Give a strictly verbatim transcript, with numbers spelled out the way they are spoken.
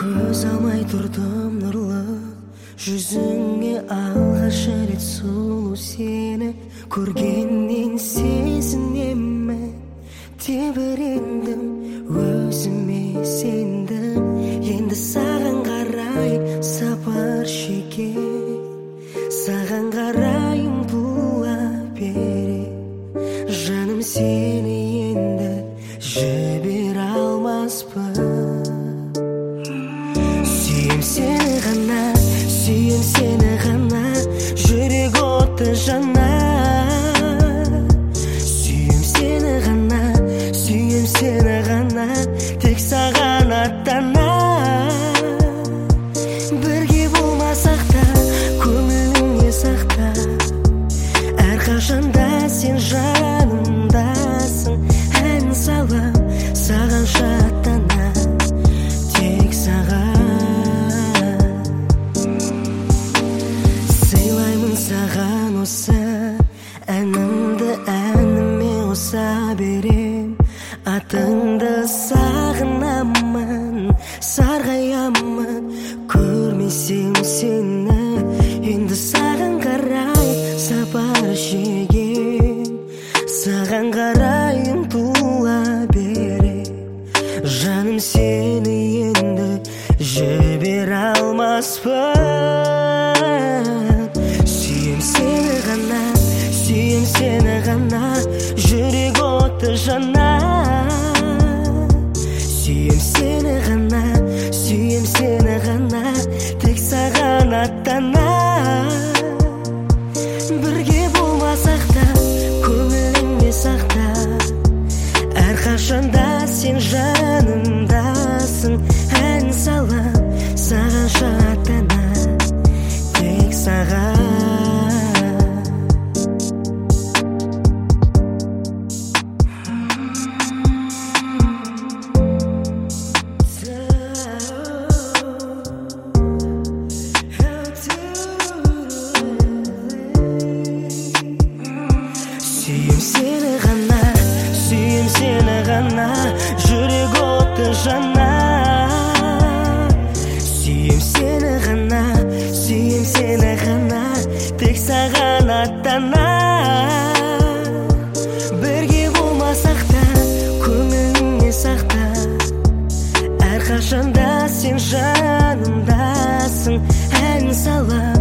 Көз алмай тұрдым нұрлы жүзіңе, алғаш рет сұлу сені көргеннен сезінемін. Тебірендім, өзіме сендім, енді саған қарай сапар шеке, саған қарай ұмтыла бере. Жаным, сені енді жібере алмаспын. Сүйем сені ғана, сүйем сені ғана, жүрек оты жана. Сүйем сені ғана, сүйем сені ғана, тек саған аттана. Бірге болмасақ та, көңіліңе сақта, әрқашанда сен жанымдасың. Ән салам, саған шаттана, тек саған. Сыйлаймын саған осы әнімді, әніме қоса берем. Атыңды сағынамын, сарғаямын, көрмесем сені, енді саған қарай сапар шегем, саған қарай ұмтыла берем. Жаным, сені енді жібере алмаспын. Сүйем сені ғана, сүйем сені ғана, жүрек оты жана. Сүйем сені ғана, сүйем сені ғана, тек саған аттана. Бірге болмасақ та, көңіліңе сақта, әрқашанда сен жанымдасың. Ән салам, саған шаттана, тек саған. Сүйем сені ғана, сүйем сені ғана, жүрек оты жана. Сүйем сені ғана, сүйем сені ғана, тек саған аттана. Бірге болмасақ та, көңіліңе сақта, әрқашанда сен жанымдасың. Ән салам,